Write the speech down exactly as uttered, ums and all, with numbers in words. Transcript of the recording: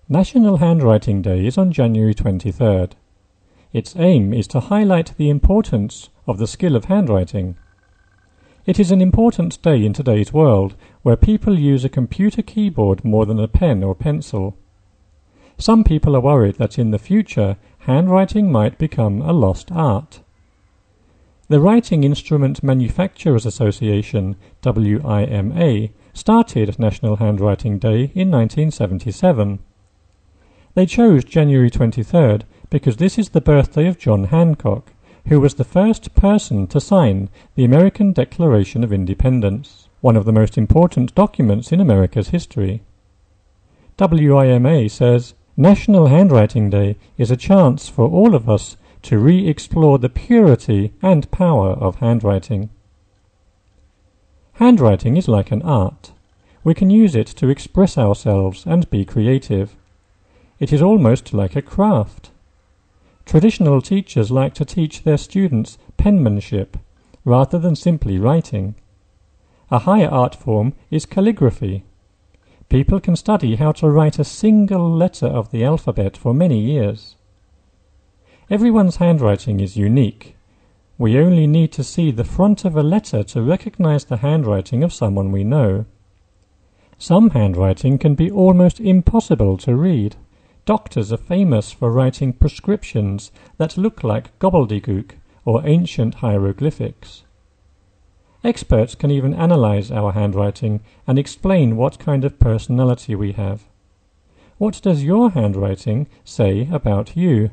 National Handwriting Day is on January twenty-third. Its aim is to highlight the importance of the skill of handwriting. It is an important day in today's world where people use a computer keyboard more than a pen or pencil. Some people are worried that in the future handwriting might become a lost art. The Writing Instrument Manufacturers Association, W I M A, started National Handwriting Day in nineteen seventy-seven. They chose January twenty-third because this is the birthday of John Hancock, who was the first person to sign the American Declaration of Independence, one of the most important documents in America's history. W I M A says, National Handwriting Day is a chance for all of us to re-explore the purity and power of handwriting. Handwriting is like an art. We can use it to express ourselves and be creative. It is almost like a craft. Traditional teachers like to teach their students penmanship rather than simply writing. A higher art form is calligraphy. People can study how to write a single letter of the alphabet for many years. Everyone's handwriting is unique. We only need to see the front of a letter to recognize the handwriting of someone we know. Some handwriting can be almost impossible to read. Doctors are famous for writing prescriptions that look like gobbledygook or ancient hieroglyphics. Experts can even analyze our handwriting and explain what kind of personality we have. What does your handwriting say about you?